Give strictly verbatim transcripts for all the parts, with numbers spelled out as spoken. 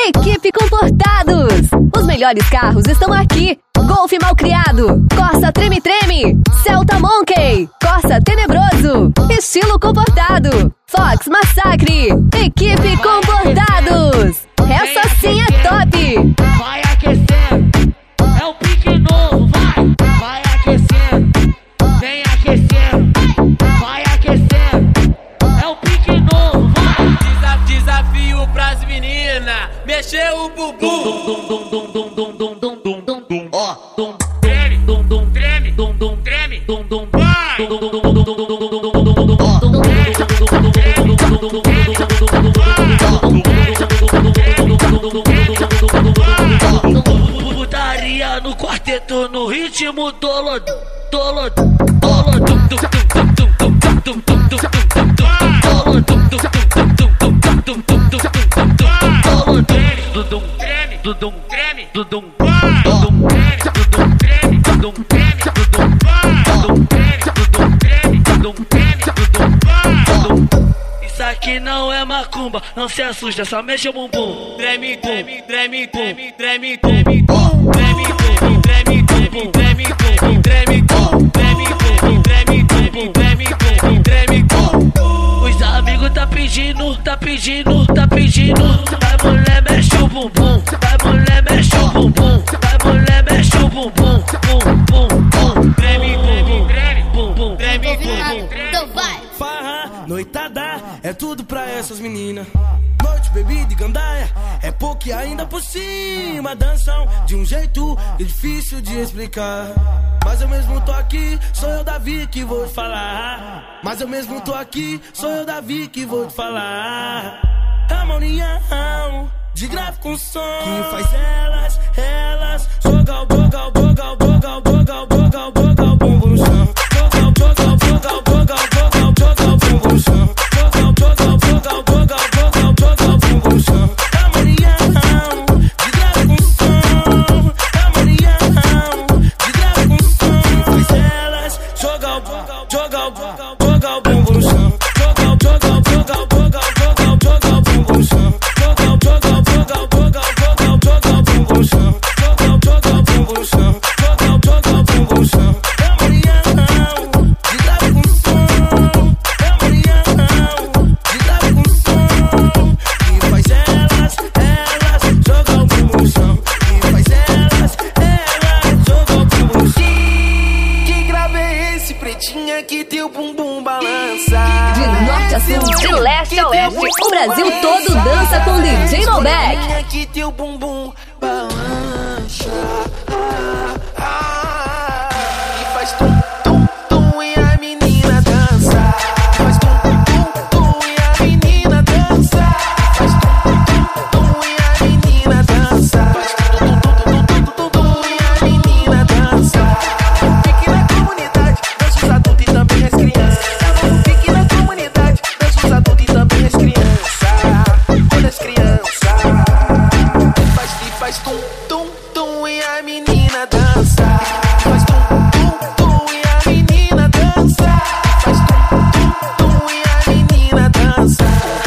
Equipe Comportados. Os melhores carros estão aqui. Golf Malcriado, Corsa Treme Treme, Celta Monkey, Corsa Tenebroso, estilo comportado, Fox Massacre. Equipe Comportados. Essa sim é top. Vai aquecendo, é o pique novo, vai. Vai aquecendo, vem aquecendo, vai aquecendo, é o pique novo, vai. Desafio pras meninas, mexer o bumbum. Dum dum dum dum dum dum dum dum dum dum. Ó, dum treme, dum dum treme, dum dum treme, dum dum vai. Dum dum dum dum dum dum dum dum dum dum dum. Ó, dum treme, dum dum treme, dum dum dum treme, dum dum dum vai. Putaria no quarteto, no ritmo dolo, dolo, dolo, dum dum dum dum dum dum dum dum dum dum dum. Dolo, dum dum dum dum dum dum dum dum dum dum dum. Dolo, treme, dudum treme, dudum treme, dudum vai. Dudum treme, dudum treme, dudum treme, dudum vai. Dudum treme, dudum treme, dudum treme, dudum vai. Isso aqui não é macumba, não se assusta, só mexe o bumbum. Treme, treme, treme, treme, treme, treme, bum. Treme, treme, treme, treme, treme, treme, treme, bum. Treme, treme, treme, treme, treme, treme, treme, bum. Os amigos tá pedindo, tá pedindo, tá pedindo. Vai mulher, mexe o bumbum. Vai mulher, mexe o bumbum. Vai mulher, mexe o bumbum. Bum, bum, bum. Treme, treme, treme, bum, bum. Treme, treme, treme. Farra, noitada, é tudo pra essas meninas. Noite, bebida e gandaia, é pouco e ainda por cima. Dançam de um jeito difícil de explicar. Mas eu mesmo tô aqui, sou eu Davi que vou te falar. Mas eu mesmo tô aqui, sou eu Davi que vou te falar. É uma união de grave com som que faz elas, elas jogar o jogar o jogar o jogar o jogar o jogar o jogar o bumbum no chão. Jogar o jogar o jogar o jogar o jogar o jogar o bumbum no chão. Jogar o jogar o jogar o jogar o jogar o jogar o bumbum no chão. É uma união de grave com som. É uma união de grave com som que faz elas jogar o jogar o jogar o bumbum no chão. Jogar o jogar o jogar o jogar o jogar o jogar o bumbum no chão. Jogar o jogar o jogar o jogar o jogar o jogar o bumbum no chão. Jogar o jogar o bumbum no chão. Jogar o jogar o bumbum no chão. É uma união de grave com som. É uma união de grave com som que faz elas, elas jogar o bumbum no chão. Que faz elas, elas jogar o bumbum no chão. Que grave é esse, pretinha, que teu bumbum balança? De norte a sul, de leste a oeste, o Brasil todo dança com D J Malbec. Que teu bumbum balança. E faz tum, tum, tum e a menina dança. Faz tum, tum, tum e a menina dança. Faz tum, tum, tum e a menina dança. Faz tum, tum, tum, tum, tum, tum e a menina dança. Fique na comunidade, dança os adultos e também as crianças. Fique na comunidade, dança os adultos e também as crianças. Todas as crianças. Faz e faz tum, tum, tum e a menina dança. Faz tum, tum, tum e a menina dança. Faz tum, tum, tum e a menina dança.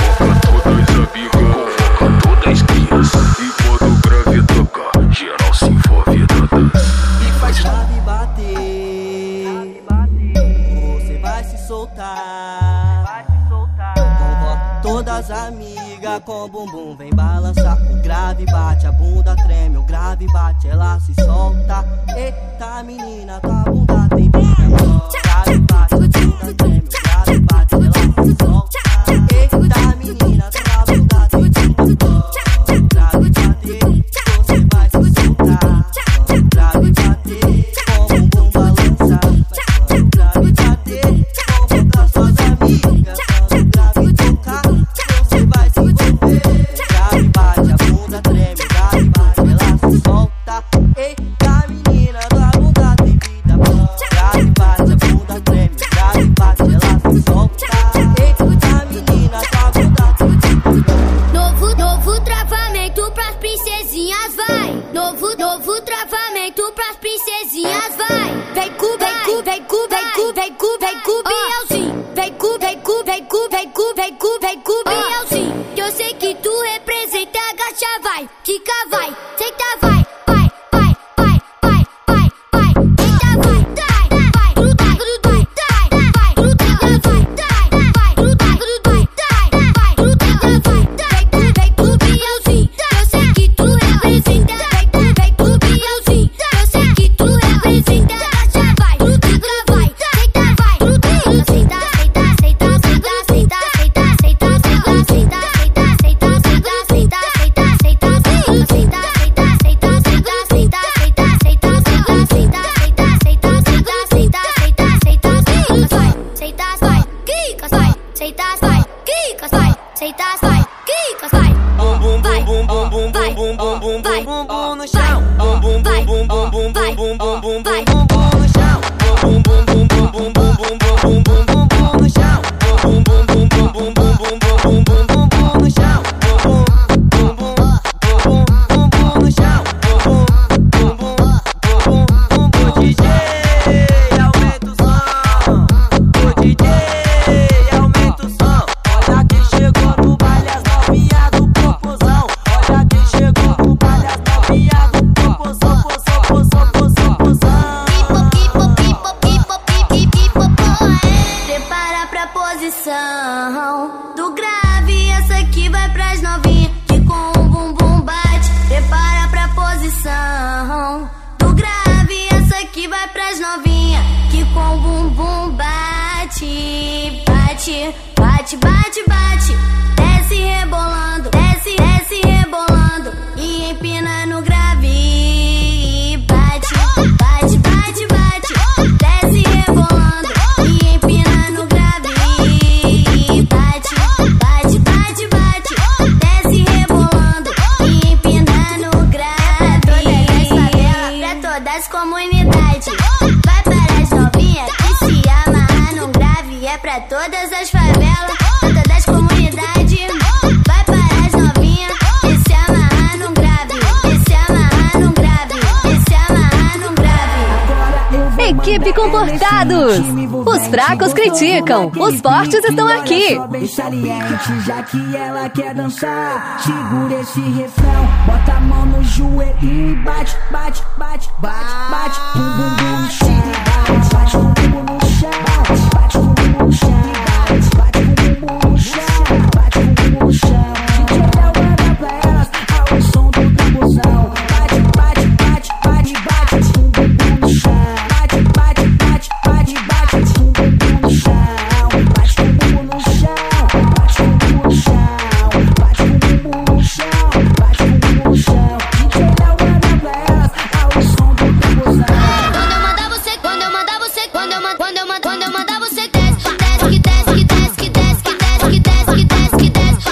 Convoca todas as amigas, convoca todas as crianças. E quando o grave tocar, geral se envolve na dança. E faz Grave bater, você vai se soltar. Convoca todas as amigas com bumbum, vem balançar. O grave bate, a bunda treme, o grave bate, ela se solta. Eita menina, tua bunda tem vida. O grave bate, a bunda treme, o grave bate, ela se solta. Eita menina, tua bunda tem vida. O grave bate, você vai se soltar. O grave bate, com o bumbum balançar. O grave bate, convoca suas amigas. O grave tocar, você vai se envolver. O grave bate, a bunda treme, o grave bate, ela se solta. Eita menina, tua bunda tem vida. O grave bate, a bunda treme, o grave bate, ela se solta. Eita menina, tua bunda tem vida. Novo, novo travamento pras princesinhas, vai. Novo, novo travamento pras princesinhas, vai. Vem cu, vem cu, vem cu, vem cu, vem cu, vem cu, Bielzinho. Vem cu, vem cu, vem cu, vem cu, vem cu, vem cu, Bielzinho. Que eu sei que tu representa, agacha, vai. vai, quica, vai, senta, vai, vai, vai, vai, vai, vai, vai, senta, vai, vai, vai, gruda, gruda, vai, vai, gruda, vai, vai, vai, gruda, gruda, vai, vai, gruda, vai, vem, vem pro Bielzinho, eu sei que tu representa, vem, vem pro Bielzinho, eu sei que tu representa, já vai, gruda, vai, senta, vai, gruda, senta, senta, senta, senta, senta, senta, senta, senta, senta, do grave, essa aqui vai pras novinhas que com o bumbum bate. Prepara pra posição do grave, essa aqui vai pras novinhas que com o bumbum bate. Bate, bate, bate, bate. Desce rebolando, desce, desce rebolando e empina no grave. Bate, bate, bate, bate. Desce rebolando e empina no grave. Bate, bate, bate, bate. Desce rebolando e empina no grave. Todas as favelas, pra todas as comunidades. Vai para as novinhas que se amarrar num grave. É pra todas as favelas, pra todas as comunidades. Vai para as novinhas que se amarrar num grave. Que se amarrar num grave. Que se amarrar num grave. Equipe Comportados. Os fracos criticam, os fortes estão aqui. Bem saliente, já que ela quer dançar, segura esse refrão, bota a mão no joelho e bate, bate, bate, bate, bate, bum bum bum no chão, bate com o bumbum no chão, bate com o bumbum no chão, bate com o bumbum no chão, bate com o bumbum no chão. D J Léo manda pra elas ao som do tamborzão, bate, bate, bate, bate, bate com o bumbum no chão, bate, bate, bate, bate, bate com o bumbum no chão, bate com o bumbum no chão, bate com o bumbum no chão, bate com o bumbum no chão, bate com o bumbum no chão. D J Léo manda pra elas ao som do tamborzão. Quando eu mandar você, quando eu mandar você, quando eu mandar, quando eu mandar, quando eu mandar você desce, desce, que desce, que desce, que desce, que desce, que desce, que desce, que desce,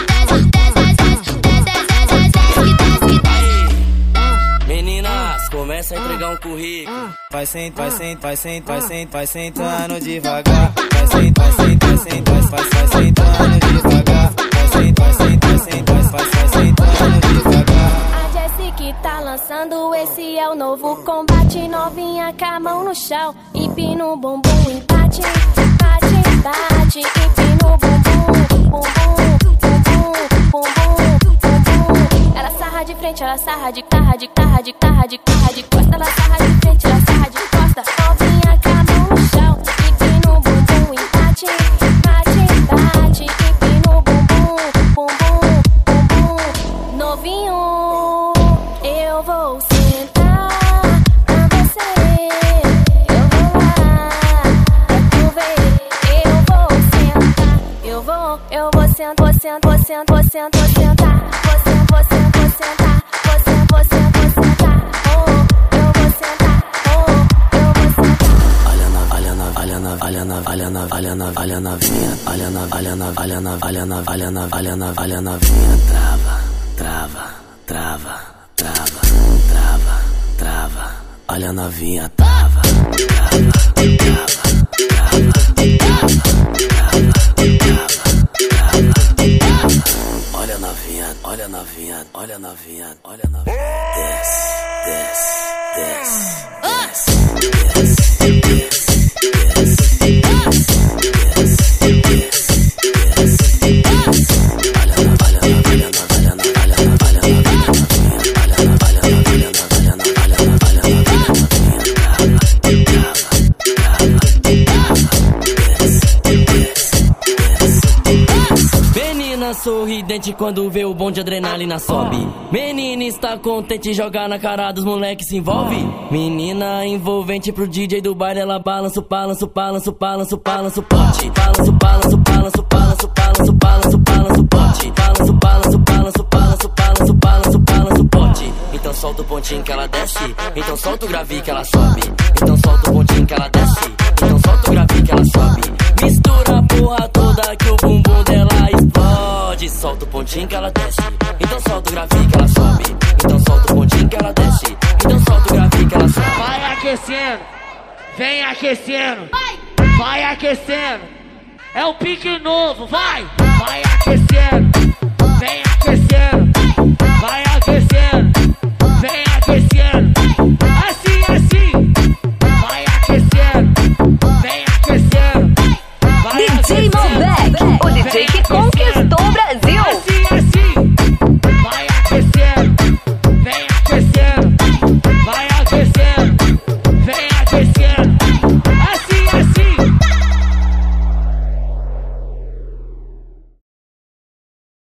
Meninas, começa a entregar um currículo. Vai sentar, vai sentar, vai sentar, vai sentar, vai sentando devagar. Vai sentar, vai sentar, vai sentar, vai vai sentando devagar. Vai sentar, vai sentar, vai sentar, vai vai sentando devagar. A Jessie tá lançando, esse é o novo combate. Novinha com a mão no chão, empina o bumbum e bate, bate, bate, empina o bumbum, bumbum, bumbum, bumbum, bumbum. Ela sarra de frente, ela sarra de carra, de carra, de carra, de carra, de costa. Ela sarra de frente, ela sarra de costa. Novinha com a mão no chão, empina o bumbum e bate, bate, bate, empina o bumbum, bumbum, bumbum. Novinho, eu vou sentar pra você. Eu vou lá, pra tu ver. Eu vou sentar, eu vou, eu vou sentar, vou sentar, vou sentar, vou sentar, vou sentar, vou sentar, vou sentar, vou sentar, vou sentar, vou sentar. Oh, eu vou sentar, oh, eu vou sentar. Olha na, olha na, olha na, olha na, olha na, olha na, olha na vinha. Olha na, olha na, olha na, olha na, olha na, olha na, olha na vinha. Trava, trava, trava, trava, trava, trava. Olha na vinha, trava, trava, trava, trava, trava, trava, trava, trava. Olha na vinha, olha na vinha, olha na vinha, olha na vinha. Desce, desce, desce, desce, desce, desce, desce, desce, desce, desce. Olha na, olha na, olha na, olha na, olha na, olha na, olha na. evidente quando vê o bom de adrenalina sobe. Menina está contente, jogar na cara dos moleque se envolve. Menina envolvente pro D J do baile, ela balança o balanço, balanço, balanço, balanço, pote. Balanço, balanço, balanço, balanço, balanço, balanço, balanço, pote. Balanço, balanço, balanço, balanço, balanço, balanço, balanço, pote. Então solta o pontinho que ela desce, então solta o grave que ela sobe. Então solta o pontinho que ela desce, então solta o grave que ela sobe. Mistura a porra toda que o bumbum dela explode. Solta o pontinho que ela desce, então solta o grave que ela sobe. Então solta o pontinho que ela desce, então solta o grave que ela sobe. Vai aquecendo, vem aquecendo, vai aquecendo. É o pique novo, vai, vai aquecendo, vem aquecendo.